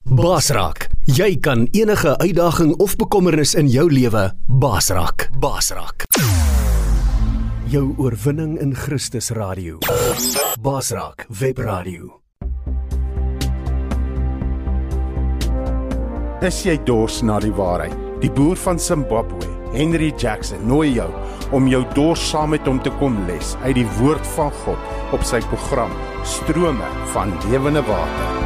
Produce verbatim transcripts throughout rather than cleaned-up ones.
Baas raak. Jy kan enige uitdaging of bekommernis in jou lewe baas raak. Baas raak. Jou oorwinning in Christus Radio. Baas raak Webradio. Is jy dors na die waarheid? Die boer van Zimbabwe, Henry Jackson, nooi jou om jou dors saam met hom te kom les uit die woord van God op sy program Strome van Lewende Water.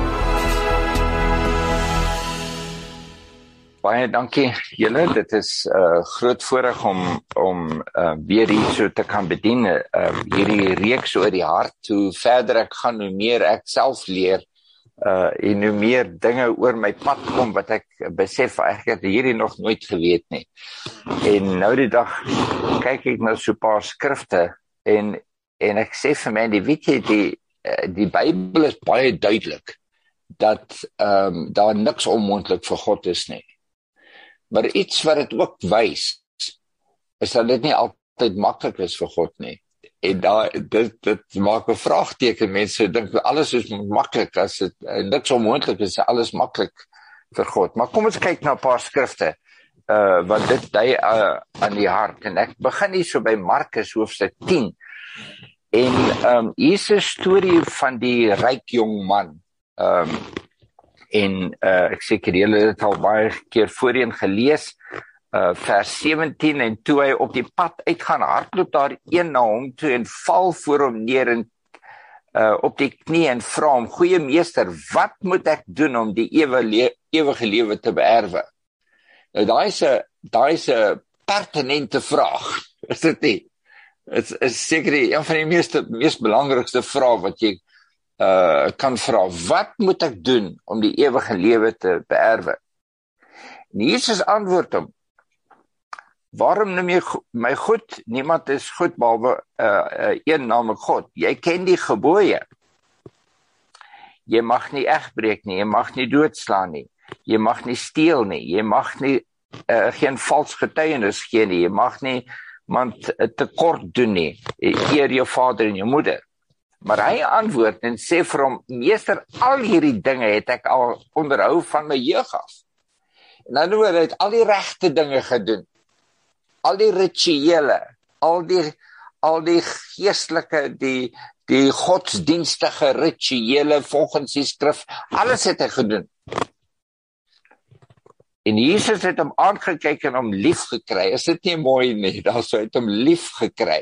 Baie dankie julle, dit is 'n uh, groot voorreg om om uh, weer hier so te kan bedien. Uh, hierdie reeks oor die hart, hoe verder ek gaan, hoe meer ek self leer uh, en hoe meer dinge oor my pad kom wat ek besef ek het hierdie nog nooit geweet nie. En nou die dag kyk ek na so 'n paar skrifte en en ek sê vir my, die weet jy, die die Bybel is baie duidelik dat um, daar niks onmoontlik vir God is nie. Maar iets wat het ook wys, is dat dit nie altyd maklik is vir God nie. En daar, dit, dit maak 'n vraagteken, mense dink alles is maklik, as dit niks onmoontlik is, alles maklik vir God. Maar kom ons kyk na 'n paar skrifte, uh, wat dit dui uh, aan die hart. En ek begin hier so by Markus hoofstuk tien. En um, hier is 'n storie van die ryk jong man. Um, En uh, ek seker julle het dit al baie keer voorheen gelees, uh, vers sewentien, en toe hy op die pad uitgaan, hardloop daar een na hom toe en val voor hom neer en uh, op die knie en vra hom, goeie meester, wat moet ek doen om die ewe le- ewige lewe te beerwe? Nou daai is 'n daai is 'n pertinente vraag, is dit nie? Dit is seker een van die meeste mees belangrikste vrae wat jy Uh, kan vra, wat moet ek doen om die ewige lewe te beerwe? En Jesus antwoord hom, waarom noem jy my goed? Niemand is goed behalwe uh, uh, een naamlik God. Jy ken die gebooie. Jy mag nie egbreek nie, jy mag nie doodslaan nie, jy mag nie steel nie, jy mag nie uh, geen vals getuienis gee nie, jy mag nie iemand uh, tekort doen nie, eer jou vader en jou moeder. Maar hy antwoord en sê vir hom, meester, al hierdie dinge het ek al onderhou van my jeug af. En dan hoor hy het al die regte dinge gedoen. Al die rituele, al die al die geestelike, die die godsdienstige rituele volgens die skrif, alles het hy gedoen. En Jesus het hom aangekyk en hom lief gekry. Is dit nie mooi nie? Dan sou hy het hom lief gekry.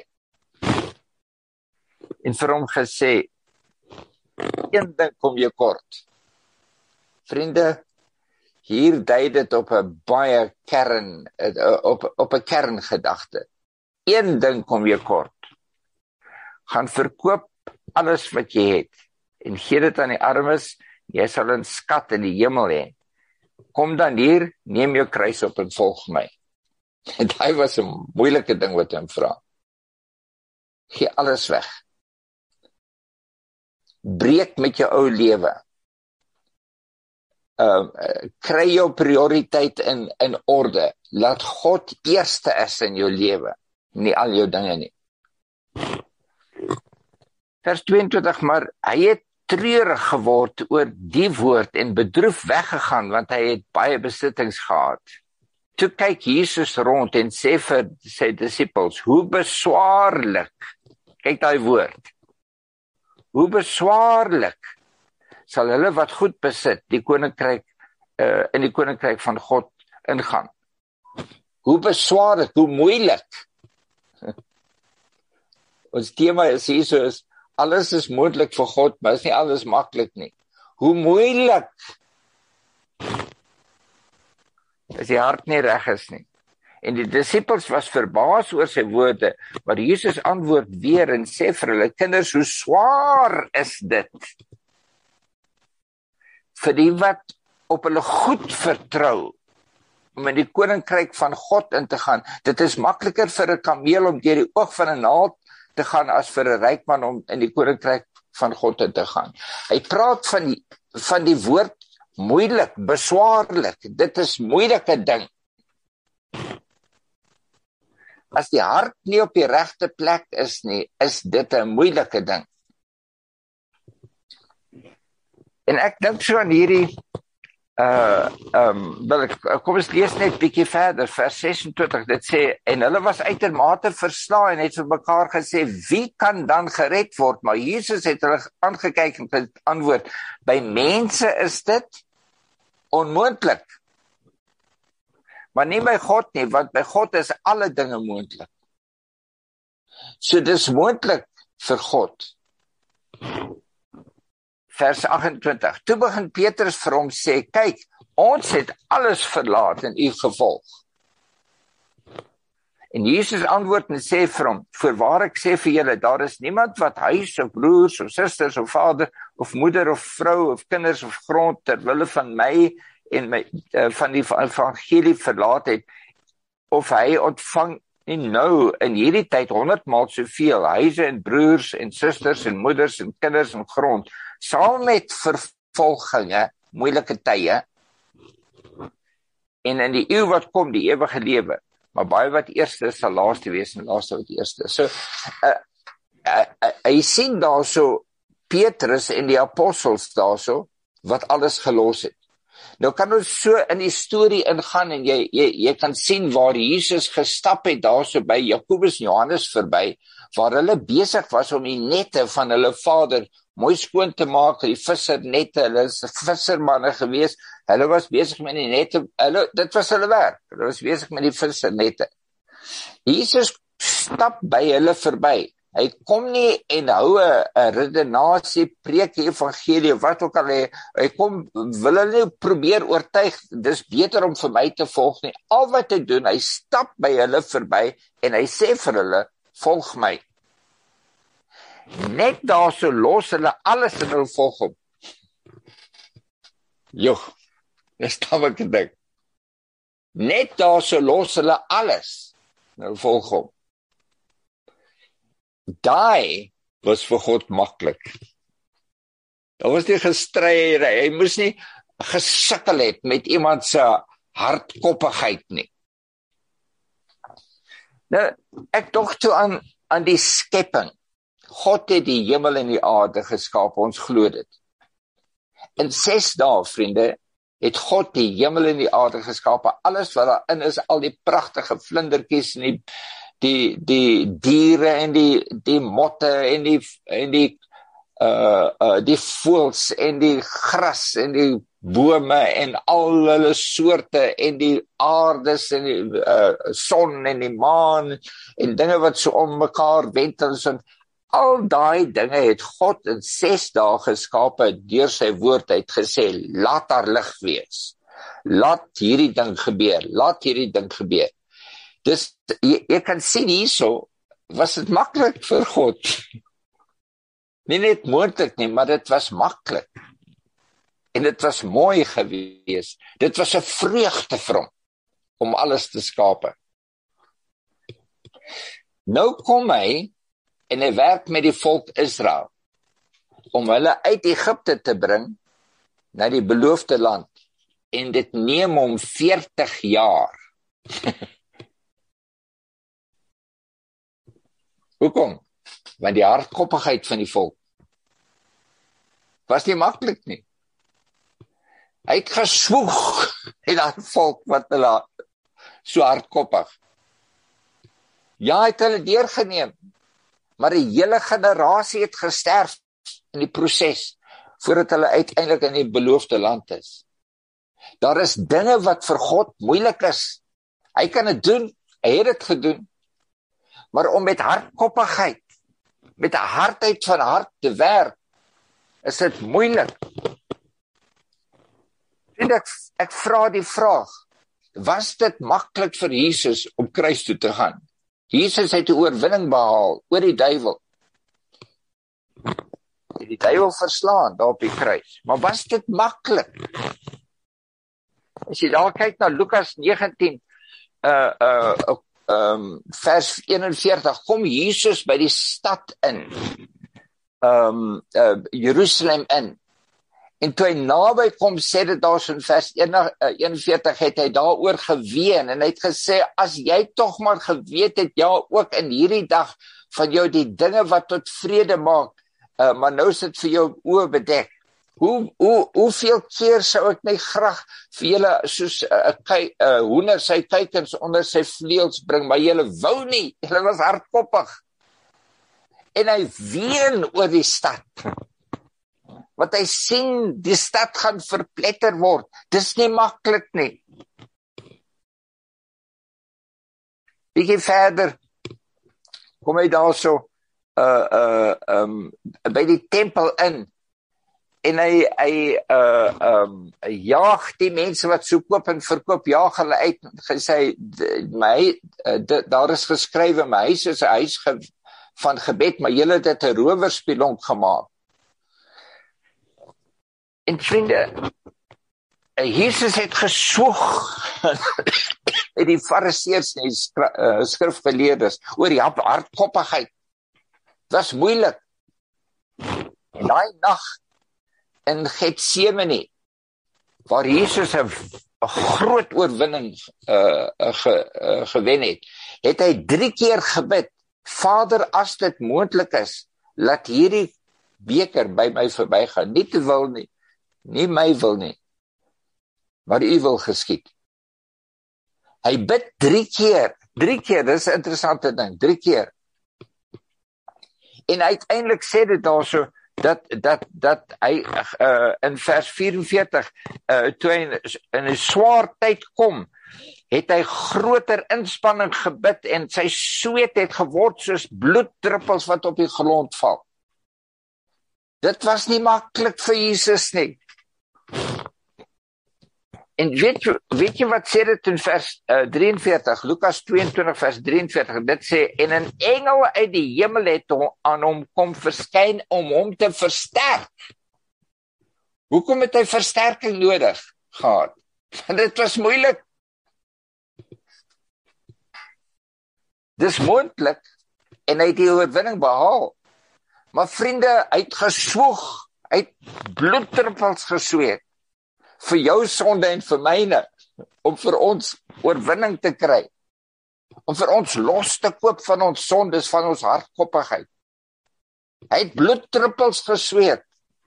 En vir hom gesê, een ding kom jy kort. Vriende, hier dui dit op 'n baie kern, op, op 'n kerngedagte. Een ding kom jy kort. Gaan verkoop alles wat jy het, en gee dit aan die armes, jy sal 'n skat in die hemel hê. Kom dan hier, neem jou kruis op en volg my. En dit was 'n moeilike ding wat hy hom vra. Gee alles weg. Breek met jou ou lewe. Uh, kry jou prioriteit in, in orde. Laat God eerste is in jou lewe, nie al jou dinge nie. Vers tweeëntwintig, maar hy het treurig geword oor die woord en bedroef weggegaan, want hy het baie besittings gehad. Toe kyk Jesus rond en sê vir sy disippels, hoe beswaarlik, kyk daai woord, hoe beswaarlik sal hulle wat goed besit, die koninkryk, uh, in die koninkryk van God ingaan. Hoe beswaarlik, hoe moeilik. Ons tema is hier so is, alles is moontlik vir God, maar is nie alles maklik nie. Hoe moeilik, as die hart nie reg is nie. En die disippels was verbaas oor sy woorde, maar Jesus antwoord weer en sê vir hulle, kinders, hoe swaar is dit vir die wat op hulle goed vertrou, om in die koninkryk van God in te gaan. Dit is makliker vir 'n kameel om deur die oog van 'n naald te gaan, as vir 'n ryk man om in die koninkryk van God in te gaan. Hy praat van die, van die woord moeilik, beswaarlik. Dit is moeilike ding. As die hart nie op die regte plek is nie, is dit 'n moeilike ding. En ek dink so aan hierdie Uh, um, wel, kom ons lees net bietjie verder, vers ses en twintig, dit sê, en hulle was uitermate verslaan en het vir mekaar gesê, wie kan dan gered word? Maar Jesus het hulle aangekyk en geantwoord, by mense is dit onmoontlik, maar nie by God nie, want by God is alle dinge moontlik. So dis moontlik vir God. Vers agt en twintig, toe begin Petrus vir hom sê, kyk, ons het alles verlaat en u gevolg. En Jesus antwoord en sê vir hom, voorwaar ek sê vir julle, daar is niemand wat huis of broers of susters of vader of moeder of vrou of kinders of grond ter wille van my en my, uh, van die evangelie verlaat het, of hy ontvang nie nou in hierdie tyd honderdmaal soveel huise en broers en susters en moeders en kinders en grond, saam met vervolginge, moeilike tye, en in die eeu wat kom, die ewige lewe, maar baie wat eerste sal laaste wees en laaste wat eerste. So, uh, uh, uh, hy sien daar so Petrus en die apostels daar so, wat alles gelos het. Nou kan ons so in die storie ingaan en jy, jy, jy kan sien waar Jesus gestap het daar so by Jakobus en Johannes verby, waar hulle besig was om die nette van hulle vader mooi skoon te maak, die vissernette, hulle is vissermanne gewees, hulle was besig met die nette, hulle, dit was hulle werk, hulle was besig met die vissernette. Jesus stap by hulle verby, hy kom nie en hou 'n redenasie, preek die evangelie, wat ook al hy, hy kom, wil hulle nie probeer oortuig, dis beter om vir my te volg nie, al wat hy doen, hy stap by hulle verby, en hy sê vir hulle, volg my. Net daar so los hulle alles en hulle volg hom. Joh, dis dan wat ek dink. Net daar so los hulle alles en hulle volg hom. Daai was vir God maklik. Daar was nie gestrydery, hy moes nie gesukkel het met iemand se hardkoppigheid nie. Nou, ek dog toe aan, aan die skepping. God het die hemel en die aarde geskaap, ons glo dit. In ses dae, vriende, het God die hemel en die aarde geskaap, alles wat daarin is, al die pragtige vlindertjies en die, die, die diere en die, die motte en die, en die, uh, uh, die voëls en die gras en die bome en al hulle soorte en die aardes en die uh, son en die maan en dinge wat so om mekaar wentel en al daai dinge het God in ses dae geskape deur sy woord. Hy het gesê, laat daar lig wees. Laat hierdie ding gebeur. Laat hierdie ding gebeur. Dus jy, jy kan sien hierso, was dit maklik vir God. Nie net moontlik nie, maar dit was maklik. En dit was mooi gewees. Dit was 'n vreugde vir hom om alles te skape. Nou kom hy en hy werk met die volk Israel om hulle uit Egipte te bring na die beloofde land. En dit neem hom veertig jaar. Hoekom? Want die hardkoppigheid van die volk was nie maklik nie. Hy het geswoeg en dat volk wat hulle so hardkoppig. Ja, hy het hulle deurgeneem, maar 'n hele generasie het gesterf in die proses, voordat hulle uiteindelik in die beloofde land is. Daar is dinge wat vir God moeilik is. Hy kan dit doen, hy het dit gedoen, maar om met hardkoppigheid, met 'n hardheid van hart te werk, is dit moeilik. En ek, ek vra die vraag, was dit maklik vir Jesus om kruis toe te gaan? Jesus het 'n oorwinning behaal oor die duiwel. Het die duiwel verslaan daar op die kruis. Maar was dit maklik? As jy daar kyk na Lukas negentien, uh, uh, um, vers eenenveertig, kom Jesus by die stad in, um, uh, Jerusalem in. En toe hy naby kom, sê dit daar so in vers eenenveertig, het hy daaroor geween, en hy het gesê, as jy tog maar geweet het, ja, ook in hierdie dag, van jou die dinge wat tot vrede maak, uh, maar nou is dit vir jou oë bedek, Hoe, hoe, hoeveel keer sou ek nie graag vir julle soos 'n uh, uh, hoender sy kuikens onder sy vleuels bring, maar julle wou nie, julle was hardkoppig. En hy ween oor die stad. Want hy sien, die stad gaan verpletter word. Dis nie maklik nie. Bietjie verder, kom hy daar so, uh, uh, um, by die tempel in, en hy, hy uh, um, jaag die mense wat so koop en verkoop, jaag hulle uit, gesê, my, uh, daar is geskrywe, my huis is 'n huis ge, van gebed, maar julle het dit 'n rowerspelonk gemaak. En vriende, Jesus het geswoeg met die fariseërs en die skrifgeleerdes oor die hardkoppigheid. Dit was moeilik. En daai nag in Getsemane, waar Jesus 'n groot oorwinning uh, ge, uh, gewen het, het hy drie keer gebid, Vader, as dit moontlik is, laat hierdie beker by my verbygaan, nie te wil nie, nie my wil nie, maar u wil geskied. Hy bid drie keer, drie keer, dis 'n interessante ding, drie keer. En uiteindelik sê dit daar so, dat, dat, dat hy uh, in vers vyf-en-veertig, uh, toe hy in 'n swaar tyd kom, het hy groter inspanning gebid en sy sweet het geword soos bloeddruppels wat op die grond val. Dit was nie maklik vir Jesus nie. En weet jy, weet jy wat sê dit in vers uh, drieënveertig, Lukas tweeëntwintig vers drieënveertig, dit sê, en 'n engel uit die hemel het hom, aan hom kom verskyn om hom te versterk. Hoekom het hy versterking nodig gehad? Want dit was moeilik. Dis moontlik, en hy het die oorwinning behaal. Maar vriende, hy het geswoeg, hy het bloeddruppels gesweet, vir jou sonde en vir myne, om vir ons oorwinning te kry, om vir ons los te koop van ons sondes, van ons hardkoppigheid. Hy het bloeddruppels gesweet.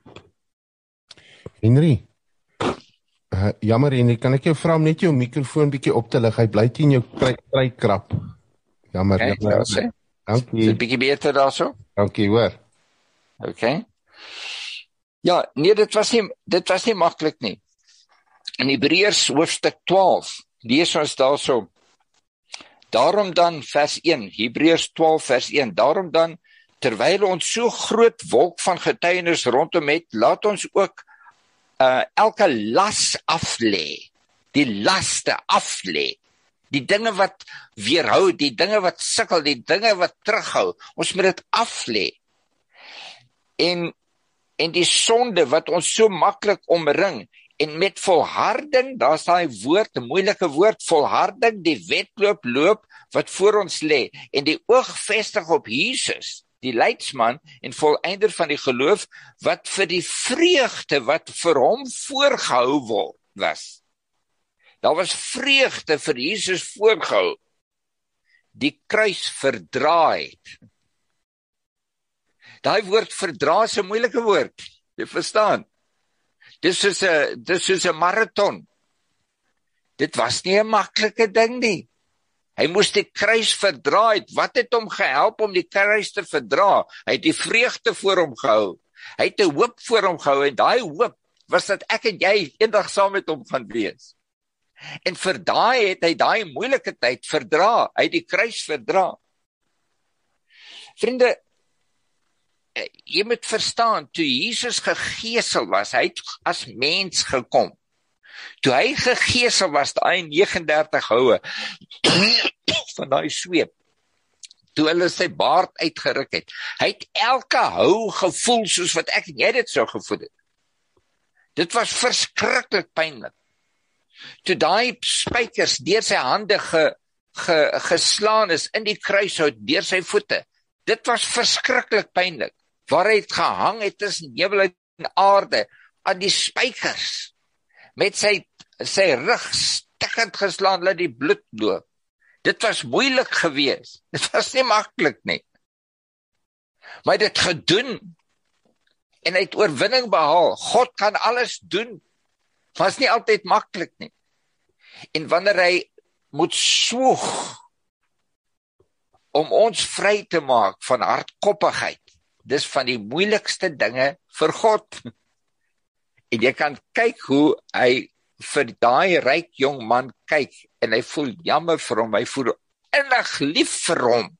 Henry, uh, jammer Henry, kan ek jou vra om net jou mikrofoon bietjie op te lig, hy bly teen jou kry krap. Jammer, Okay, jammer. sê. Dankie. Is dit bietjie beter daar so? Dankie, hoor. Okay. Ja, nee, dit was nie, dit was nie maklik nie. In Hebreërs hoofstuk twaalf, lees ons daarso, daarom dan, vers een, Hebreërs twaalf vers een, daarom dan, terwyl ons so groot wolk van getuienis rondom het, laat ons ook uh, elke las aflê, die laste aflê, die dinge wat weerhou, die dinge wat sukkel, die dinge wat terughou, ons moet dit aflê. En, en die sonde wat ons so maklik omring, en met volharding, daar is daai woord, 'n moeilike woord, volharding, die wedloop loop wat voor ons lê, en die oog vestig op Jesus, die leidsman en volëinder van die geloof, wat vir die vreugde wat vir hom voorgehou word, was. Daar was vreugde vir Jesus voorgehou, die kruis verdra het. Daai woord verdra is 'n moeilike woord, jy verstaan? Dis is 'n dis is 'n marathon. Dit was nie 'n maklike ding nie. Hy moes die kruis verdra het. Wat het hom gehelp om die kruis te verdra? Hy het die vreugde voor hom gehou. Hy het 'n hoop voor hom gehou en daai hoop was dat ek en jy eendag saam met hom gaan wees. En vir daai het hy daai moeilike tyd verdra. Hy het die kruis verdra. Vriende, jy moet verstaan, toe Jesus gegeesel was, hy het as mens gekom. Toe hy gegeesel was, daai negenendertig houe van daai sweep, toe hulle sy baard uitgeruk het, hy het elke hou gevoel soos wat ek en jy dit sou gevoel het. Dit was verskriklik pynlik. Toe daai spykers deur sy hande ge, ge, geslaan is in die kruishout, deur sy voete, dit was verskriklik pynlik. Waar hy het gehang het tussen hemel en aarde, aan die spykers, met sy, sy rug stikkend geslaan, laat die bloed loop. Dit was moeilik geweest, dit was nie maklik nie. Maar dit gedoen, En hy het oorwinning behaal. God kan alles doen, maar is nie altyd maklik nie. En wanneer hy moet swoeg om ons vry te maak van hardkoppigheid, dis van die moeilikste dinge vir God. En jy kan kyk hoe hy vir daai ryk jong man kyk, en hy voel jammer vir hom, hy voel innig lief vir hom.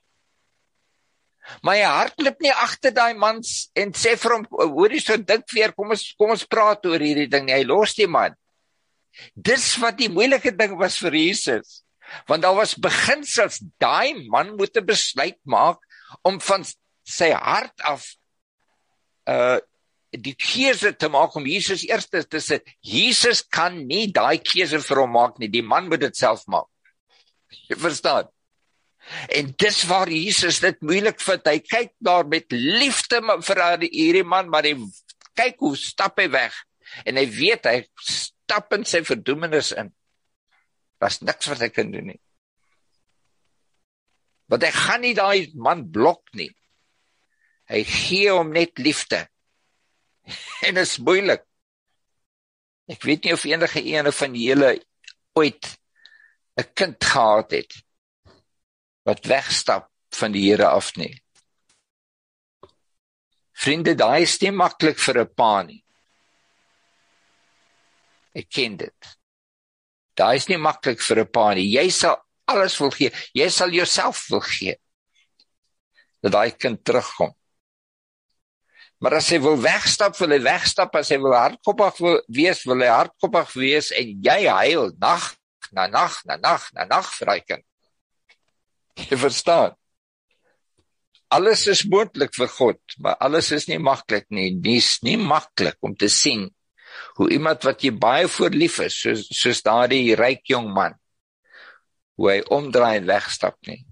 Maar hy hardloop nie agter daai man en sê vir hom, hoorie, so dink weer, kom ons, kom ons praat oor hierdie ding nie, hy los die man. Dis wat die moeilike ding was vir Jesus, want daar was beginsels, daai man moet 'n besluit maak, om van sy hart af, uh, die keuse te maak om Jesus eerste te sit. Jesus kan nie daai keuse vir hom maak nie, die man moet dit self maak. Jy verstaan? En dis waar Jesus dit moeilik vind, hy kyk daar met liefde vir hierdie man, maar hy kyk hoe stap hy weg, en hy weet, hy stap in sy verdoemenis in. Daar's niks wat hy kan doen nie. Want hy gaan nie daai man blok nie. Hy gee hom net liefde. En is moeilik. Ek weet nie of enige ene van julle ooit 'n kind gehad het wat wegstap van die Here af nie. Vriende, daai is nie maklik vir 'n pa nie. Ek ken dit. Daai is nie maklik vir 'n pa nie. Jy sal alles wil gee. Jy sal jouself wil gee. Dat daai kind terugkom. Maar as hy wil wegstap, wil hy wegstap. As hy wil hardkoppig wil wees, wil hy hardkoppig wees, en jy huil nag na nag na nag na nag vir daai kind. Jy verstaan? Alles is moontlik vir God, maar alles is nie maklik nie. Dis nie maklik om te sien hoe iemand wat jy baie voor lief is, soos, soos daardie ryk jong man, hoe hy omdraai en wegstap nie.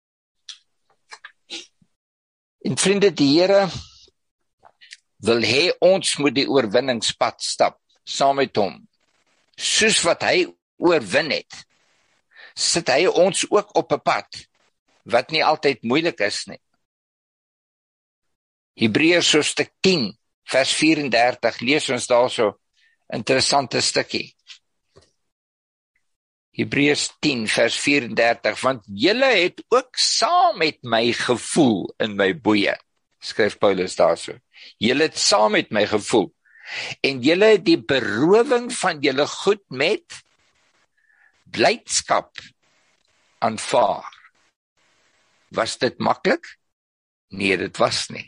En vriende, die Here wil hê ons moet die oorwinningspad stap, saam met hom. Soos wat hy oorwin het, sit hy ons ook op 'n pad, wat nie altyd moeilik is nie. Hebreërs hoofstuk tien, vers vyf en dertig, lees ons daar so interessante stukkie. Hebreërs tien, vers vyf en dertig, want julle het ook saam met my gevoel in my boeye, skryf Paulus daar so. Julle het saam met my gevoel, en julle het die berowing van julle goed met blydskap aanvaar. Was dit maklik? Nee, dit was nie.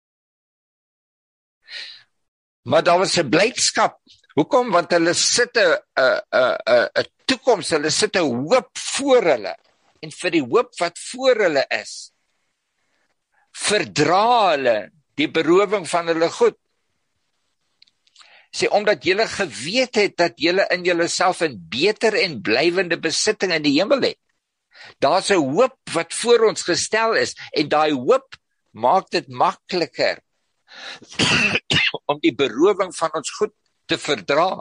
Maar daar was 'n blydskap. Hoekom? Want hulle sit 'n 'n 'n 'n toekoms, hulle sit 'n hoop voor hulle. En vir die hoop wat voor hulle is, verdra hulle die berowing van hulle goed. Sê, omdat julle geweet het dat julle in julleself 'n beter en blywende besitting in die hemel het. Daar's 'n hoop wat voor ons gestel is, en daai hoop maak dit makliker om die berowing van ons goed te verdra.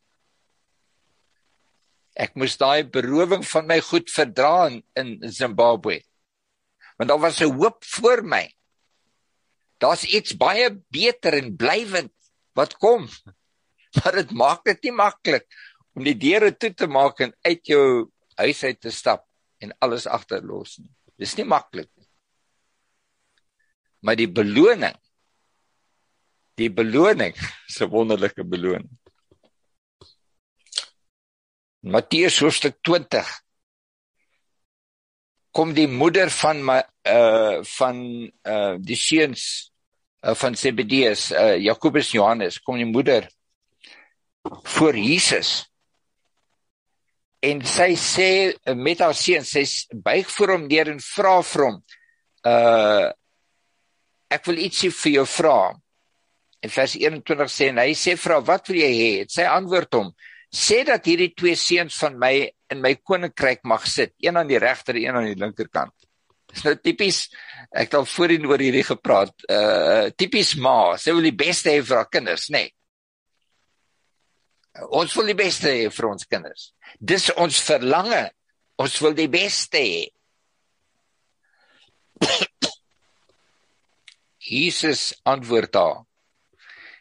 Ek moes daai berowing van my goed verdra in, in Zimbabwe. Want daar was 'n hoop voor my. Daar's iets baie beter en blywend wat kom. Maar dit maak dit nie maklik om die deure toe te maak en uit jou huis uit te stap en alles agterlos nie. Dis nie maklik nie. Maar die beloning, die beloning is 'n wonderlike beloning. Matteus hoofstuk twintig, kom die moeder van my, uh, van uh, die seuns uh, van Zebedeus, uh, Jakobus en Johannes, kom die moeder voor Jesus. En sy sê uh, met haar seun, sy buig voor hom neer en vra vir hom, uh, ek wil ietsie vir jou vra. En vers eenentwintig sê, en hy sê vir haar, wat wil jy hê? Sy antwoord hom, sê dat hierdie twee seuns van my in my koninkryk mag sit, een aan die regter, een aan die linkerkant. Dis nou typies, ek het al voorheen oor hierdie gepraat, uh, typies ma, sy wil die beste hê vir haar kinders, nee. Ons wil die beste hê vir ons kinders. Dis ons verlange, ons wil die beste hê. Jesus antwoord haar,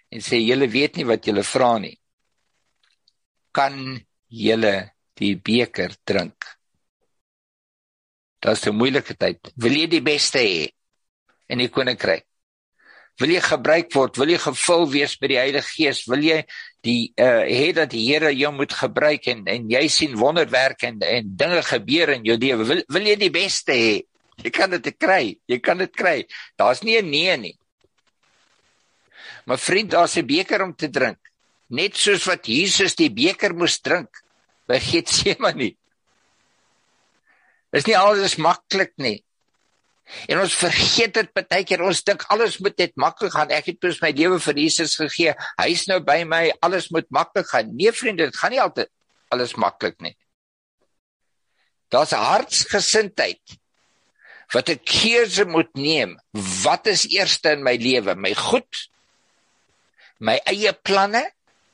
en sê, julle weet nie wat julle vra nie. Kan julle die beker drink? Dat is 'n moeilike tyd. Wil jy die beste hê in die koninkryk? Wil jy gebruik word? Wil jy gevul wees by die Heilige Gees? Wil jy die uh, hê dat die Here jou moet gebruik en en jy sien wonderwerk en en dinge gebeur in jou lewe? Wil wil jy die beste hê? Jy kan dit kry. Jy kan dit kry. Daar's nie 'n nee nie. Maar vriend, daar's 'n beker om te drink. Net soos wat Jesus die beker moes drink by Getsemane. Dis nie alles maklik nie. En ons vergeet dit baie keer, ons dink alles moet net maklik gaan. Ek het mos my lewe vir Jesus gegee. Hy's nou by my, alles moet maklik gaan. Nee vriende, dit gaan nie altyd alles maklik nie. Daar's 'n hartsgesindheid wat 'n keuse moet neem. Wat is eerste in my lewe? My goed? My eie planne?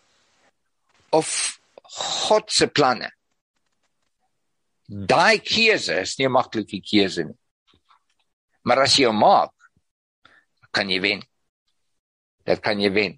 Of God se planne? Daai keuse is nie 'n maklike keuse nie. Maar as jy hom maak, kan jy wen. Dat kan jy wen.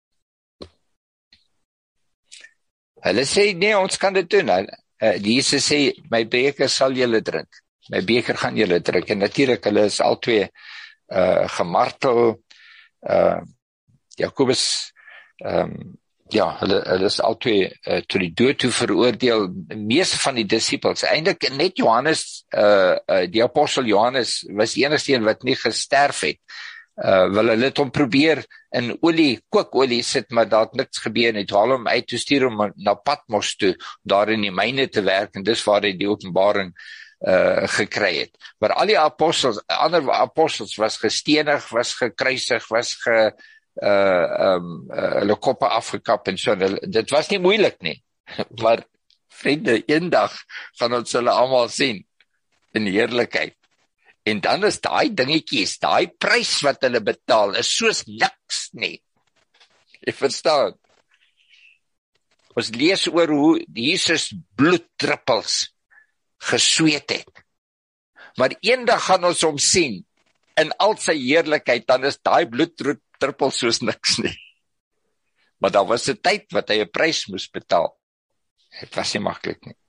Hulle sê, nee, ons kan dit doen. Uh, Jesus sê, my beker sal julle drink. My beker gaan julle drink. En natuurlik, hulle is al twee uh, gemartel. Uh, Jakobus, um, ja, hulle, hulle is al twee uh, tot die dood toe veroordeel. Die meeste van die disippels, eintlik net Johannes, uh, uh, die apostel Johannes, was die enigste een wat nie gesterf het. Uh, wil hulle het hom probeer in olie, kookolie sit, maar daar het niks gebeur nie. Toe haal hom uit, toe stuur hom na Patmos toe, daar in die myne te werk, en dis waar hy die openbaring uh, gekry het. Maar al die apostels, ander apostels was gestenig, was gekruisig, was ge uh, um, uh, hulle koppe afgekap en so, dit was nie moeilik nie. Maar vriende, eendag gaan ons hulle almal sien in heerlikheid. En dan is daai dingetjies, daai prys wat hulle betaal, is soos niks nie. Jy verstaan? Ons lees oor hoe Jesus bloeddruppels gesweet het. Maar eendag gaan ons hom sien, in al sy heerlikheid, dan is daai bloeddruppels soos niks nie. Maar daar was 'n tyd wat hy 'n prys moes betaal. Het was nie maklik nie.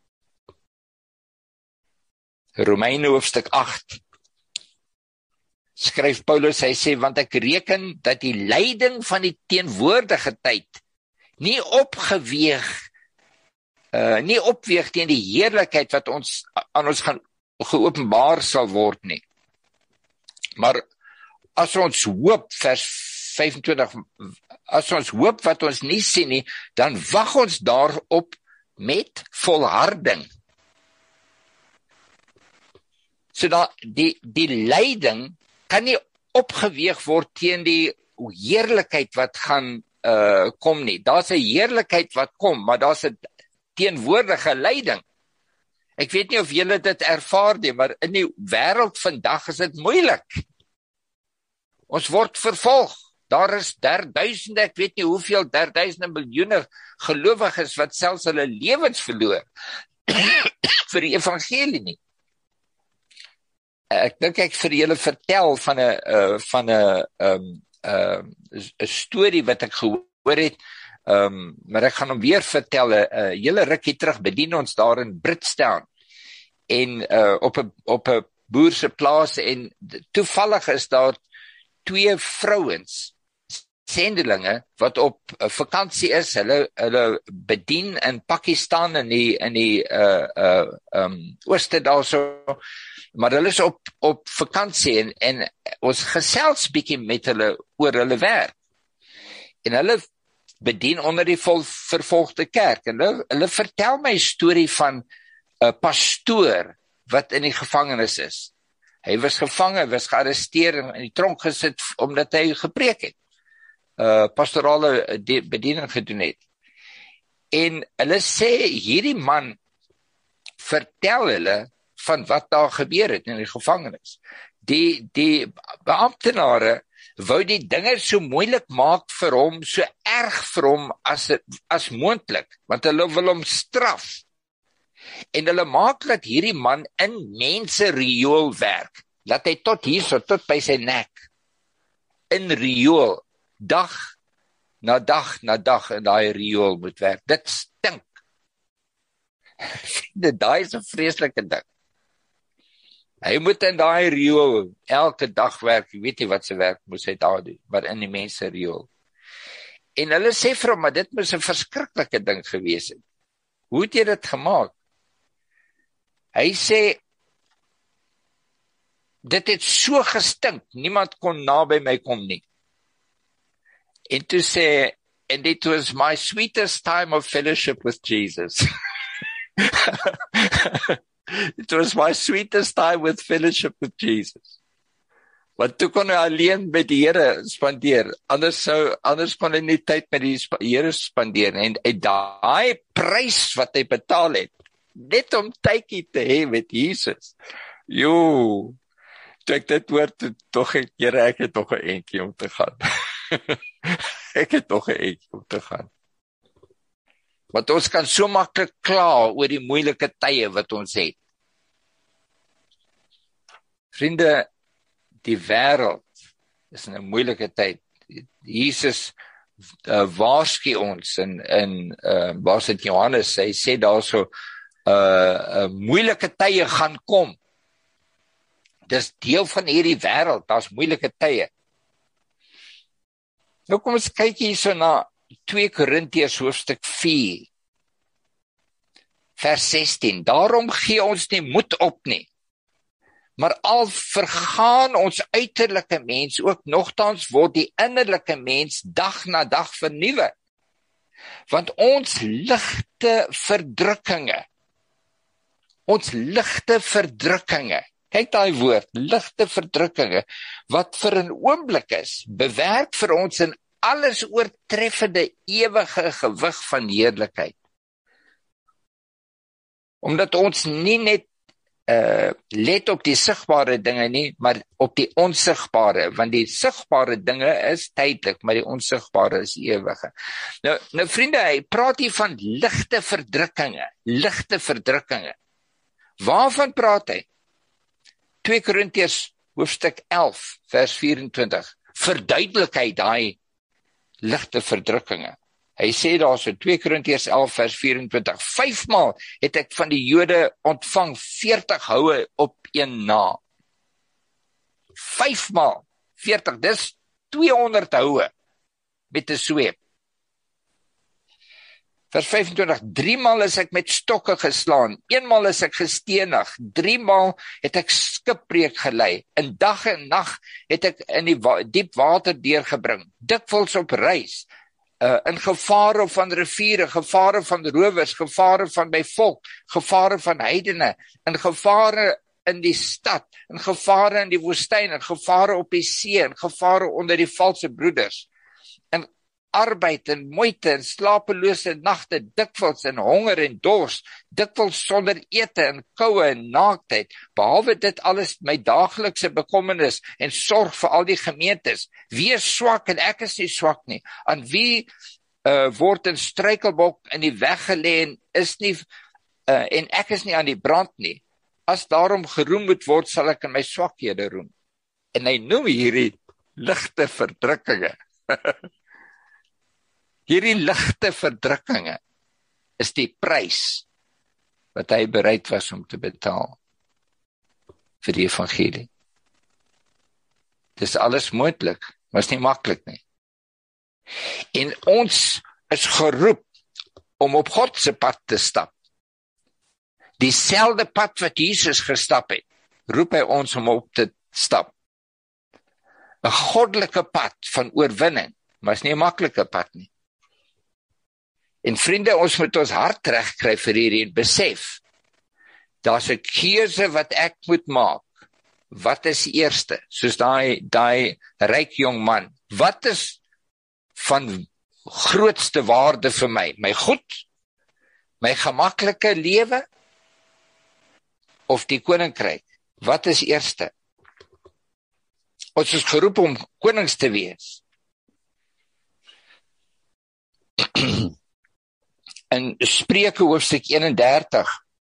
Romeine hoofstuk agt. Skryf Paulus, hy sê, want ek reken dat die lyding van die teenwoordige tyd nie opgeweeg, uh, nie opweeg teen die heerlikheid wat ons aan ons gaan geopenbaar sal word nie. Maar as ons hoop, vers vyfentwintig, as ons hoop wat ons nie sien nie, dan wag ons daarop met volharding. So dat die, die lyding kan nie opgeweeg word teen die heerlikheid wat gaan uh, kom nie. Daar's 'n heerlikheid wat kom, maar daar's 'n teenwoordige lyding. Ek weet nie of julle dit ervaar nie, maar in die wêreld vandag is dit moeilik. Ons word vervolg. Daar is derduisende, ek weet nie hoeveel derduisende miljoene gelowiges wat selfs hulle lewens verloor vir die evangelie nie. Ek dink ek vir julle vertel van 'n uh, van 'n um, uh, 'n storie wat ek gehoor het, um, maar ek gaan hom weer vertel. 'n uh, Hele rukkie terug bedien ons daar in Britstown en uh, op 'n op 'n boer se plaas, en toevallig is daar twee vrouens, sendelinge wat op uh, vakansie is. Hulle hulle bedien in Pakistan in die in die uh, uh, um, ooste daarso. Maar hulle is op, op vakansie en, en ons gesels bietjie met hulle oor hulle werk. En hulle bedien onder die vol vervolgde kerk. En hulle, hulle vertel my 'n storie van 'n pastoor wat in die gevangenis is. Hy was gevang, was gearresteer en in die tronk gesit omdat hy gepreek het. Uh, pastorale bediening gedoen het. En hulle sê, hierdie man vertel hulle van wat daar gebeur het in die gevangenis. Die, die beamptenare wou die dinge so moeilik maak vir hom, so erg vir hom as, as moontlik, want hulle wil hom straf. En hulle maak dat hierdie man in mense riool werk, dat hy tot hierso, tot by sy nek, in riool, dag na dag na dag in daai riool moet werk. Dit stink. Dit daai is 'n vreeslike ding. Hy moet in daai riool elke dag werk. Jy weet nie wat sy werk moes hy daar doen, maar in die mense riool. En hulle sê vir hom, maar dit moes 'n verskriklike ding gewees het. Hoe het jy dit gemaak? Hy sê, dit het so gestink, niemand kon naby my kom nie. En toe sê, and it was my sweetest time of fellowship with Jesus. It was my sweetest time with fellowship with Jesus. Want toe kon hy alleen met die Here spandeer, anders sou, anders kon hy nie tyd met die Here spandeer, en hy daai prys wat hy betaal het, net om tydjie te hê met Jesus. Jo, toe ek dit hoor, toe tog ek, Here, ek het nog 'n entjie om te gaan. Ek het nog 'n entjie om te gaan. Want ons kan so maklik kla oor die moeilike tye wat ons het. Vriende, die wêreld is in 'n moeilike tyd. Jesus uh, waarsku ons in in uh, was dit Johannes, hy sê daarso, uh, uh, moeilike tye gaan kom. Dis deel van hierdie wêreld, daar's moeilike tye. Nou kom ons kyk hierso na twee Korintiërs hoofstuk vier, vers sestien. Daarom gee ons nie moed op nie. Maar al vergaan ons uiterlike mens, ook nogtans word die innerlike mens dag na dag vernuwe. Want ons ligte verdrukkinge, ons ligte verdrukkinge, kyk daai woord, ligte verdrukkinge, wat vir 'n oomblik is, bewerk vir ons in alles oortreffende ewige gewig van heerlikheid. Omdat ons nie net Uh, let op die sigbare dinge nie, maar op die onsigbare, want die sigbare dinge is tydelik, maar die onsigbare is ewige. Nou, nou vriende, hy praat hier van ligte verdrukkinge, ligte verdrukkinge. Waarvan praat hy? twee Korintiërs hoofstuk elf, vers vyf-en-twintig, verduidelik hy daai ligte verdrukkinge. Hy sê daar so twee Korintiërs elf vers vyf-en-twintig, vyfmaal het ek van die Jode ontvang veertig houe op een na. Vyfmaal, veertig, dis tweehonderd houe met 'n sweep. Vers vyf-en-twintig, driemaal is ek met stokke geslaan, eenmaal is ek gestenig, driemaal het ek skipbreek gelei, in dag en nag het ek in die wa- diep water deurgebring, dikwels op reis, Uh, in gevare van riviere, gevare van rowers, gevare van my volk, gevare van heidene, in gevare in die stad, in gevare in die woestyn, in gevare op die see, in gevare onder die valse broeders, in arbeid en moeite, en slapelose nagte, dikwels in honger en dors, dikwels sonder ete en koue en naaktheid, behalwe dit alles my daaglikse bekommernis en sorg vir al die gemeentes. Wie is swak en ek is nie swak nie? Aan wie uh, word 'n struikelblok in die weg gelê en is nie uh, en ek is nie aan die brand nie? As daarom geroem moet word, sal ek in my swakhede roem. En hy noem hierdie ligte verdrukkinge. Hierdie ligte verdrukkinge is die prys wat hy bereid was om te betaal vir die evangelie. Dis alles moontlik, maar is nie maklik nie. En ons is geroep om op God se pad te stap. Dieselfde pad wat Jesus gestap het, roep hy ons om op te stap. 'n Goddelike pad van oorwinning, maar is nie 'n maklike pad nie. En vriende, ons moet ons hart regkry vir hierdie en besef, daar's 'n keuse wat ek moet maak. Wat is die eerste? Soos daai daai ryk jong man. Wat is van grootste waarde vir my? My goed? My gemaklike lewe? Of die koninkryk? Wat is eerste? Ons is geroep om konings te wees. In Spreuke hoofstuk een en dertig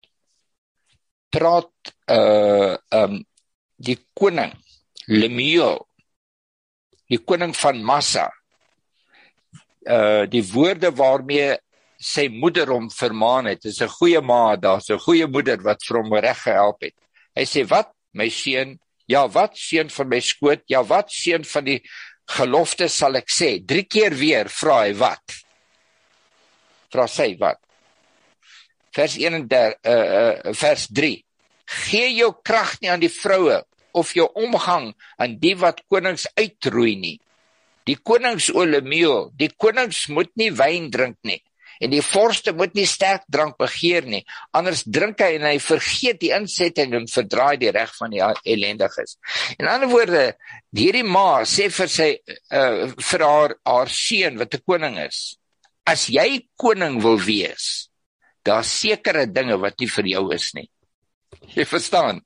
praat uh, um, die koning Lemuel, die koning van Massa, uh, die woorde waarmee sy moeder hom vermaan het, is 'n goeie ma, daar's 'n goeie moeder wat vir hom reg gehelp het. Hy sê, wat, my seun? Ja, wat, seun van my skoot? Ja, wat, seun van die gelofte sal ek sê? Drie keer weer vra hy wat? Vra sy wat? Vers eenendertig, uh, uh, vers drie. Gee jou krag nie aan die vroue, of jou omgang aan die wat konings uitroei nie. Die konings olemeel, die konings moet nie wyn drink nie, en die vorste moet nie sterk drank begeer nie, anders drink hy en hy vergeet die insetting en verdraai die reg van die ellendiges. In ander woorde, hierdie ma sê vir sy uh, vir haar, haar seun wat 'n koning is, as jy koning wil wees, daar's sekere dinge wat nie vir jou is nie. Jy verstaan?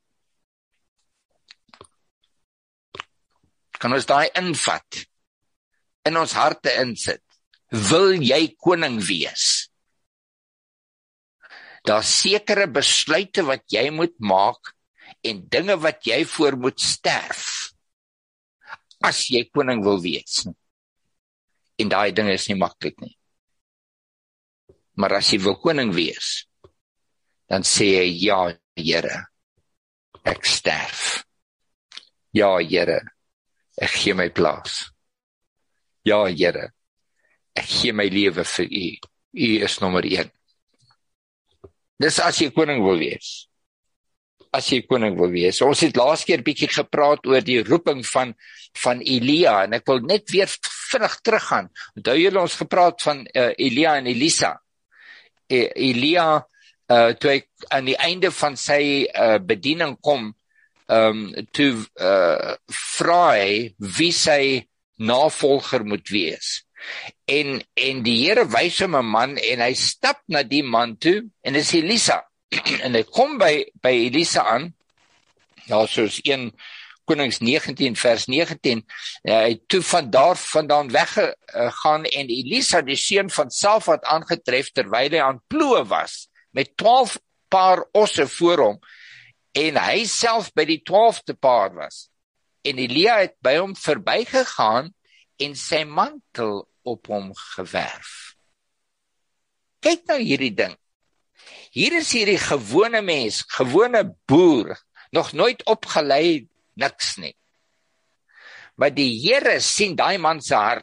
Kan ons daai invat, in ons harte insit? Wil jy koning wees? Daar's sekere besluite wat jy moet maak en dinge wat jy voor moet sterf as jy koning wil wees. En daai dinge is nie maklik nie. Maar as jy wil koning wees, dan sê jy, ja, Here, ek sterf. Ja, Here, ek gee my plaas. Ja, Here, ek gee my lewe vir U. U is nommer een. Dis as jy koning wil wees. As jy koning wil wees. Ons het laas keer bietjie gepraat oor die roeping van, van Elia, en ek wil net weer vinnig teruggaan. Onthou julle ons gepraat van uh, Elia en Elisa. E, Elia, uh, toe hy aan die einde van sy uh, bediening kom, um, toe uh, vra hy wie sy navolger moet wees. En, en die Here wys hom 'n man, en hy stap na die man toe, en dis Elisa. En hy kom by, by Elisa aan, ja, soos een Konings negentien, vers negentien, hy het toe van daar vandaan weggegaan, en Elisa, die seun van Safat, aangetref, terwyl hy aan ploe was, met twaalf paar osse voor hom, en hy self by die twaalfde paar was. En Elia het by hom verbygegaan, en sy mantel op hom gewerf. Kyk nou hierdie ding. Hier is hierdie gewone mens, gewone boer, nog nooit opgelei, niks nie. Maar die Here sien daai man se hart.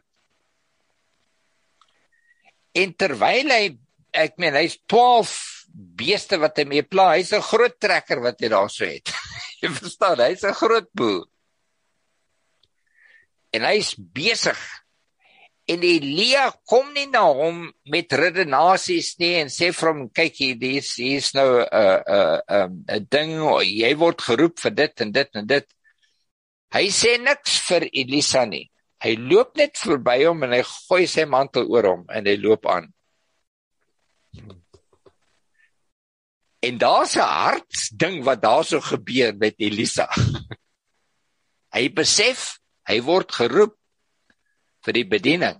En terwyl hy, ek meen, hy's twaalf beeste wat hy mee pla, hy's 'n groot trekker wat hy daar so het. Jy verstaan, hy's 'n groot boer. En hy's besig. En Elia kom nie na hom met redenasies nie en sê vir hom, kyk hier, hier is, hier is nou 'n uh, uh, um, ding, jy word geroep vir dit en dit en dit. Hy sê niks vir Elisa nie. Hy loop net verby hom en hy gooi sy mantel oor hom en hy loop aan. En daar's 'n hartsding wat daar so gebeur met Elisa. Hy besef, hy word geroep vir die bediening.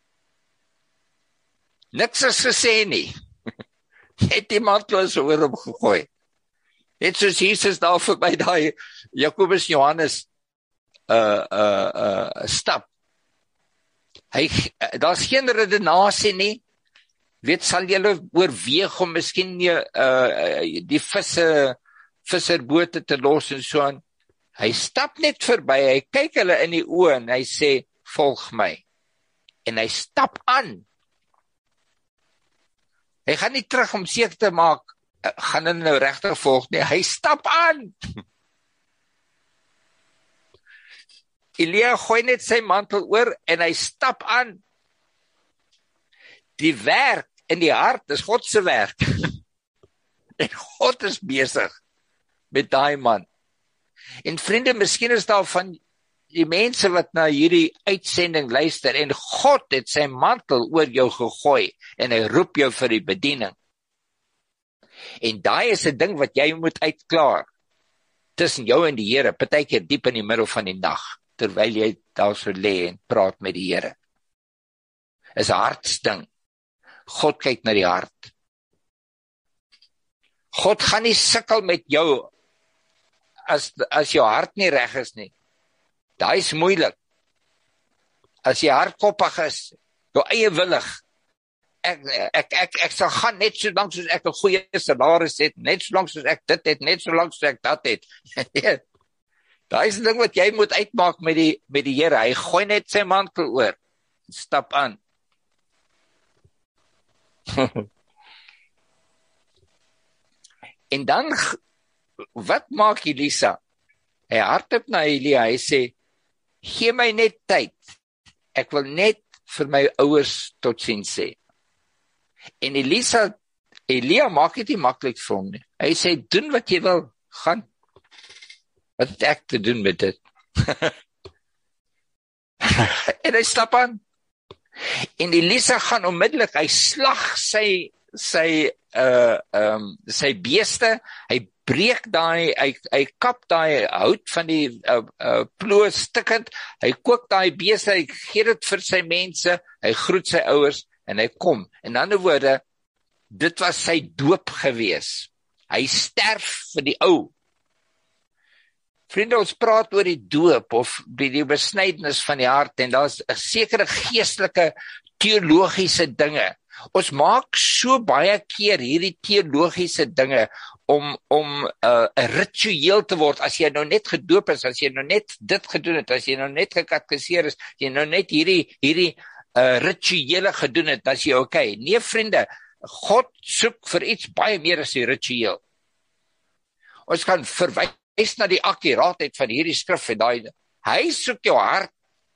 Niks is gesê nie. Net die mantel is oor hom gegooi. Net soos Jesus daar verby daai Jakobus Johannes uh uh uh stap. Hy daar's geen redenasie nie. Weet, sal julle oorweeg om miskien nie uh die visse visserbote te los en so aan. Hy stap net verby, hy kyk hulle in die oë en hy sê, volg my. En hy stap aan. Hy gaan nie terug om seker te maak, gaan hulle nou regtig volg nie. Hy stap aan. Elia gooi net sy mantel oor en hy stap aan. Die werk in die hart is God se werk. En God is besig met daai man. En vriende, miskien is daar van die mense wat na hierdie uitsending luister, en God het sy mantel oor jou gegooi, en hy roep jou vir die bediening. En daai is 'n ding wat jy moet uitklaar, tussen jou en die Here, partykeer diep in die middel van die nag, terwyl jy daar so lê en praat met die Here. Is 'n hartsding. God kyk na die hart. God gaan nie sukkel met jou, as, as jou hart nie reg is nie. Daai is moeilik. As jy hardkoppig is, jou eie willig. Ek, ek, ek, ek sal gaan net so lank soos ek 'n goeie salaris het, net so lank soos ek dit het, net so lank soos ek dat het. Daai is 'n ding wat jy moet uitmaak met die, met die Here. Hy gooi net sy mantel oor. Stap aan. En dan, wat maak Elisa? Hy hardloop na Elia, hy sê, gee my net tyd. Ek wil net vir my ouers totsiens sê. En Elisa, Elia maak dit nie maklik vir hom nie. Hy sê, doen wat jy wil, gaan. Wat het ek te doen met dit? En hy stap aan. En Elisa gaan onmiddellik, hy slag sy, sy, uh, um, sy beeste, hy breek daai, hy, hy kap daai hout van die uh, uh, ploe stikkend, hy kook daai beeste, hy gee dit vir sy mense, hy groet sy ouers, en hy kom. In ander woorde, dit was sy doop gewees. Hy sterf vir die ou. Vriende, ons praat oor die doop, of die, die besnydenis van die hart, en daar is 'n sekere geestelike, teologiese dinge. Ons maak so baie keer hierdie teologiese dinge, om, om uh, 'n ritueel te word, as jy nou net gedoop is, as jy nou net dit gedoen het, as jy nou net gekatkeseer is, as jy nou net hierdie, hierdie uh, rituele gedoen het, dan is jy okay. Nee, vriende, God soek vir iets baie meer as die ritueel. Ons kan verwys na die akkuraatheid van hierdie skrif en daai, hy soek jou hart.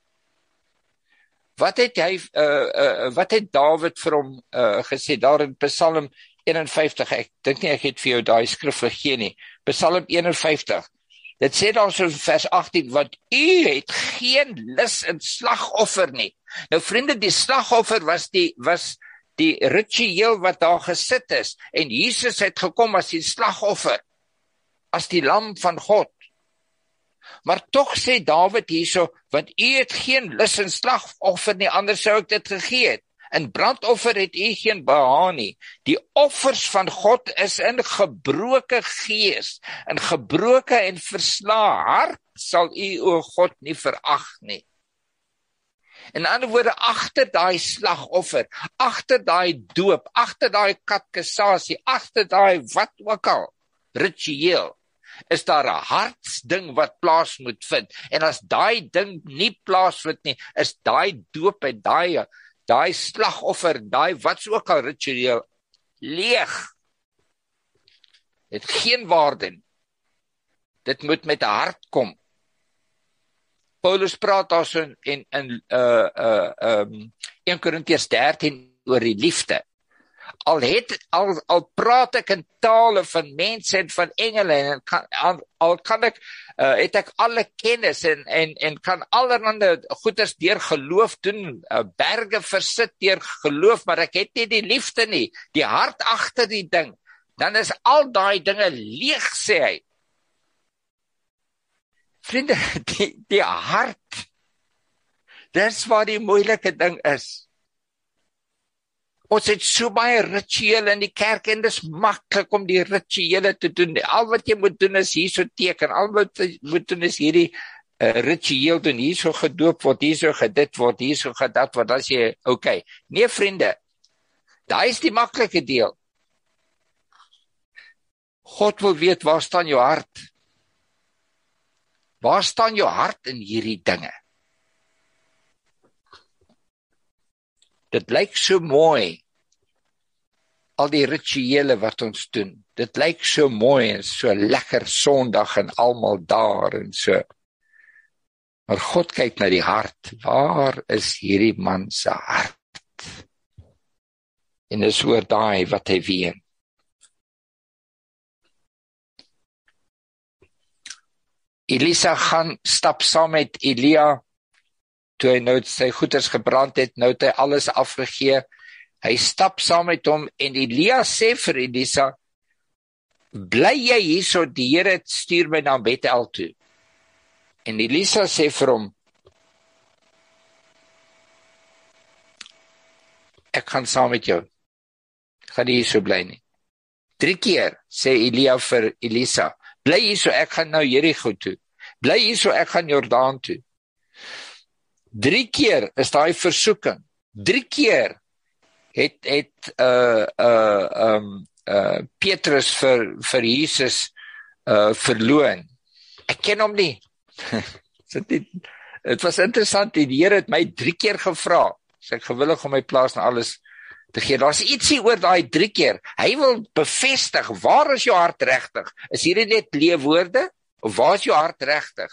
Wat het hy, uh, uh, wat het Dawid vir hom uh, gesê, daar in Psalm eenenvyftig, ek dink nie ek het vir jou daai skrif gegee nie, Psalm eenenvyftig, dit sê daar so in vers agttien, want u het geen lus in slagoffer nie. Nou vriende, die slagoffer was die, was die ritueel wat daar gesit is, en Jesus het gekom as die slagoffer, as die lam van God. Maar tog sê Dawid hierso, want u het geen lus in slagoffer nie, anders sou ek dit gegee het. In brandoffer het u geen behaag nie. Die offers van God is in gebroke gees, in gebroke en verslae hart sal u o God nie verag nie. In ander woorde, agter daai slagoffer, agter daai doop, agter daai katkesasie, agter daai wat ook al, ritueel, is daar 'n hartsding wat plaas moet vind. En as daai ding nie plaasvind nie, is daai doop en daai daai slagoffer, daai wat so ook al ritueel, leeg. Het geen waarde nie. Dit moet met 'n hart kom. Paulus praat daar so in in, in uh uh um een Korintiërs dertien oor die liefde. Al het al al praat ek in tale van mense en van engele en kan, al kan ek uh, het ek alle kennis en en en kan allerhande goeders deur geloof doen, uh, berge versit deur geloof, maar ek het nie die liefde nie, die hart agter die ding, dan is al daai dinge leeg, sê hy. Vriende, die die hart, dis waar die moeilike ding is. Ons het so baie rituele in die kerk en dis maklik om die rituele te doen. Al wat jy moet doen is hier so teken, al wat jy moet doen is hierdie uh, ritueel doen, hier so gedoop word, hier so gedit word, hier so gedat word, as jy, okay. Nee vriende, daai is die maklike deel. God wil weet, waar staan jou hart? Waar staan jou hart in hierdie dinge? Dit lyk so mooi, al die rituele wat ons doen. Dit lyk so mooi en so lekker Sondag en almal daar en so. Maar God kyk na die hart. Waar is hierdie man se hart? En dis oor daai wat hy ween. Elisa gaan stap saam met Elia, toe hy nou sy goeders gebrand het, nou het hy alles afgegee. Hy stap saam met hom en Elia sê vir Elisa, bly jy hierso, die Here stuur my na Bethel toe. En Elisa sê vir hom, ek gaan saam met jou, ek gaan nie hierso bly nie. Drie keer sê Elia vir Elisa, bly hierso, ek gaan nou Jerigo toe. Bly hierso, ek gaan Jordaan toe. Drie keer is daai versoeking. Drie keer het het uh uh um uh Petrus vir vir Jesus uh verloon. Ek ken hom nie. Dit was interessant, die Here het my drie keer gevra. Is ek gewillig om my plaas en alles te gee. Daar's ietsie oor daai drie keer. Hy wil bevestig, waar is jou hart regtig? Is hierdie net leefwoorde of waar is jou hart regtig?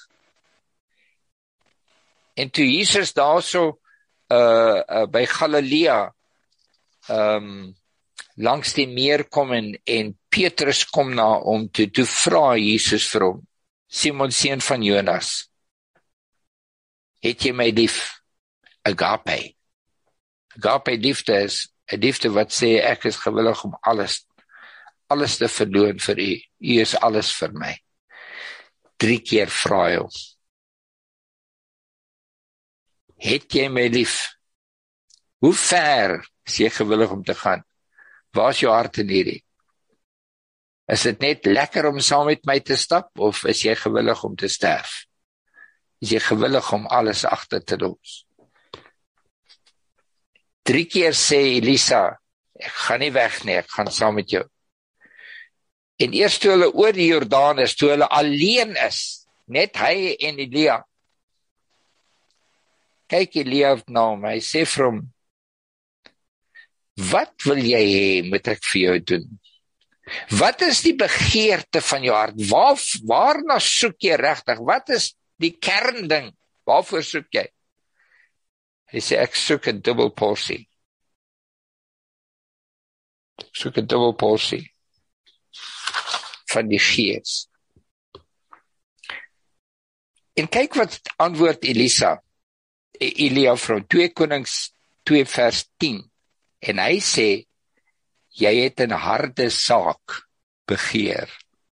En toe Jesus daarso uh, uh by Galilea um langs die meer kom en, en Petrus kom na hom toe, toe vra Jesus vir hom, Simon seun van Jonas, het jy my lief? Agape. Agape liefde is 'n liefde wat sê ek is gewillig om alles, alles te verloon vir u. U is alles vir my. Drie keer vra hy hom, het jy my lief? Hoe ver is jy gewillig om te gaan? Waar is jou hart in hierdie? Is dit net lekker om saam met my te stap, of is jy gewillig om te sterf? Is jy gewillig om alles agter te los? Drie keer sê Elisa, ek gaan nie weg nie, ek gaan saam met jou. En eers toe hulle oor die Jordaan is, toe hulle alleen is, net hy en Elia. Kyk Elia na hom, hy sê vir hom, wat wil jy hê, moet ek vir jou doen? Wat is die begeerte van jou hart? Waar, waarna soek jy regtig? Wat is die kernding? Waarvoor soek jy? Hy sê, ek soek 'n dubbel porsie. Ek soek 'n dubbel porsie van die Gees. En kyk wat antwoord Elisa, Elia vrou, twee Konings twee vers tien. En hy sê, jy het 'n harde saak begeer.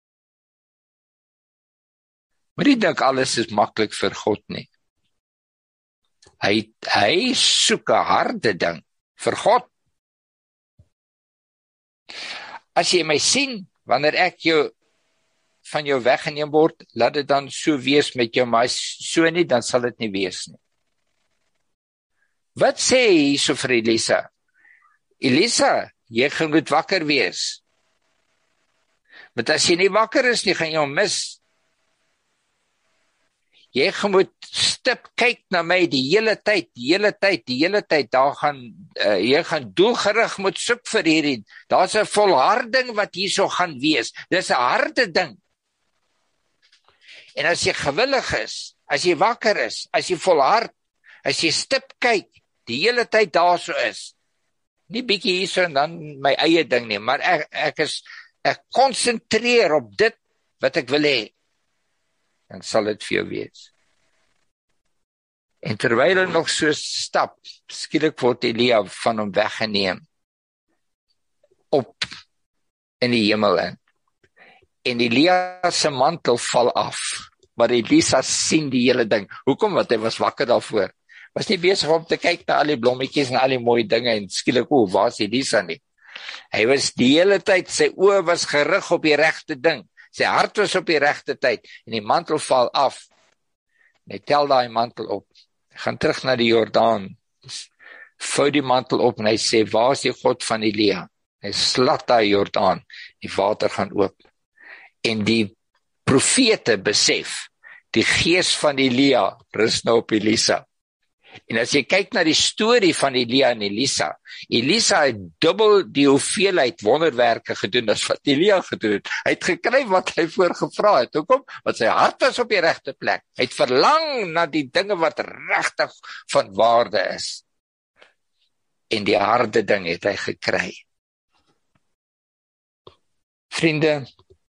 Maar nie dink alles is maklik vir God nie. Hy, hy soek 'n harde ding vir God. As jy my sien, wanneer ek jou van jou weggeneem word, laat dit dan so wees met jou, maar so nie, dan sal dit nie wees nie. Wat sê hy hierso vir Elisa? Elisa, jy gaan moet wakker wees. Want as jy nie wakker is nie, gaan jy hom mis. Jy gaan moet stip kyk na my die hele tyd, die hele tyd, die hele tyd, daar gaan, uh, jy gaan doelgerig moet soek vir hierdie, daar's 'n volharding wat hierso gaan wees, dis 'n harde ding. En as jy gewillig is, as jy wakker is, as jy volhard, as jy stip kyk, die hele tyd daarso is, nie bietjie hierso en dan my eie ding nie, maar ek, ek is, ek konsentreer op dit wat ek wil hê, dan sal dit vir jou wees. En terwyl hy nog so stap, skielik word Elia van hom weggeneem, op in die hemel in. En Elia se mantel val af, maar Elisa sien die hele ding. Hoekom? Want hy was wakker daarvoor. Was nie besig om te kyk na al die blommetjies en al die mooi dinge, en skielik, o, waar is Elisa nie? Hy was die hele tyd, sy oë was gerig op die regte ding, sy hart was op die regte tyd, en die mantel val af. En hy tel daai mantel op, hy gaan terug na die Jordaan, vou die mantel op, en hy sê, waar is die God van Elia? Hy slat daai Jordaan, die water gaan oop, en die profete besef, die gees van Elia rus nou op Elisa. En as jy kyk na die storie van Elia en Elisa, Elisa het dubbel die hoeveelheid wonderwerke gedoen as wat Elia gedoen het. Hy het gekry wat hy voorgevra het. Hoekom? Want sy hart was op die regte plek. Hy het verlang na die dinge wat regtig van waarde is. En die harde ding het hy gekry. Vriende,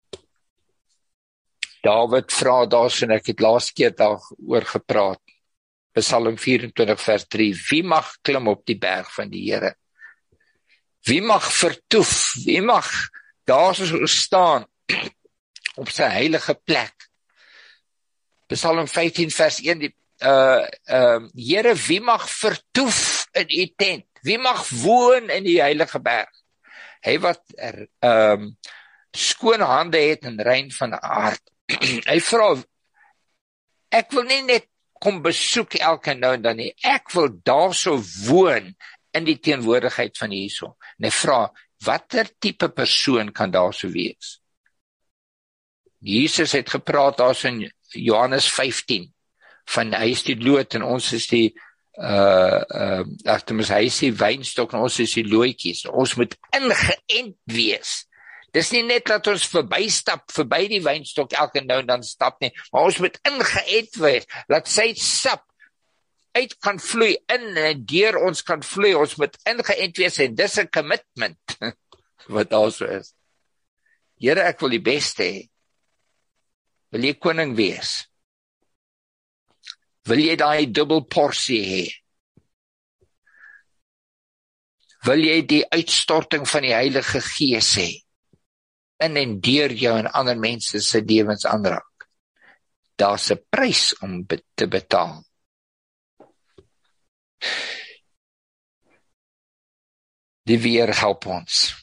Dawid vra daarso, en ek het laas keer daaroor gepraat, Psalm vyf-en-twintig vers drie, wie mag klim op die berg van die Here? Wie mag vertoef? Wie mag daar so staan op sy heilige plek? Psalm vyftien vers een, die, uh, uh, Here, wie mag vertoef in u tent? Wie mag woon in die heilige berg? Hy wat er, um, skoon hande het en rein van hart. Hy vra, ek wil nie net kom besoek elke nou en dan nie. Ek wil daarso woon in die teenwoordigheid van Jesus. En ek vra, watter tipe persoon kan daarso wees? Jesus het gepraat daar in Johannes vyftien, van hy is die loot en ons is die, uh, uh, achtermis, hy is die wynstok en ons is die looitjies. Ons moet ingeënt wees. Dis nie net dat ons verbystap, verby die wynstok elke nou en dan stap nie, maar ons moet ingeënt wees, laat sy sap uit kan vloei, in en deur ons kan vloei, ons moet ingeënt wees en dis 'n commitment, wat daar so is. Here, ek wil die beste hê. Wil jy koning wees? Wil jy daai dubbel porsie hê? Wil jy die uitstorting van die Heilige Gees hê? In en deur jou en ander mense se lewens aanraak. Daar's 'n prys om be- te betaal. Die weer help ons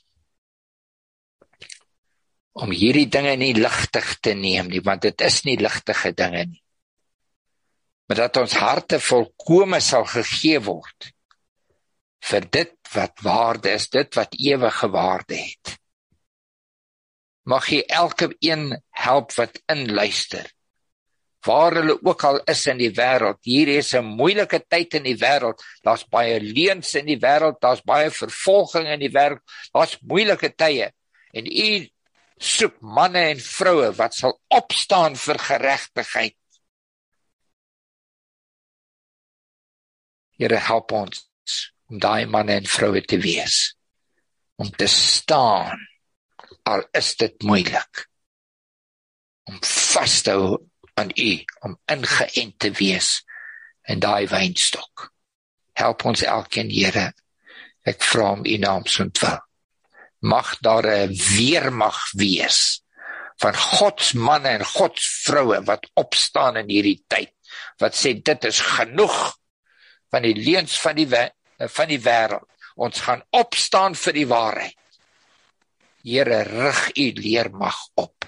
om hierdie dinge nie ligtig te neem nie, want dit is nie ligtige dinge nie. Maar dat ons harte volkome sal gegee word vir dit wat waarde is, dit wat ewige waarde het. Mag jy elke een help wat inluister, waar hulle ook al is in die wêreld. Hier is 'n moeilike tyd in die wêreld, daar's baie leuns in die wêreld, daar's baie vervolging in die wêreld, daar's moeilike tye, en u soek manne en vroue wat sal opstaan vir geregtigheid. Here, help ons om daai manne en vroue te wees, om te staan, al is dit moeilik, om vas te hou aan u, om ingeënt te wees in daai wynstok. Help ons elkeen, Here, ek vra om u naam se ontwil. Mag daar 'n weermag wees van Gods manne en Gods vroue wat opstaan in hierdie tyd, wat sê dit is genoeg van die leuns van die van die wêreld. Ons gaan opstaan vir die waarheid. Here, rig u leermag op.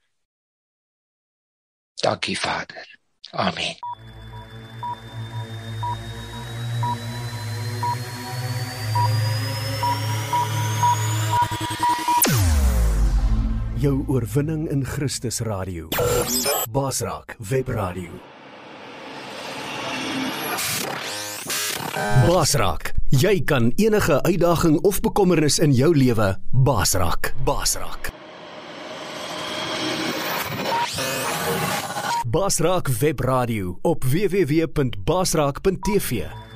Dankie, Vader. Amen. Jou oorwinning in Christus Radio. Basraak Webradio. Basraak, jy kan enige uitdaging of bekommernis in jou lewe basraak. Basraak. Basraak Webradio op w w w punt basraak punt t v.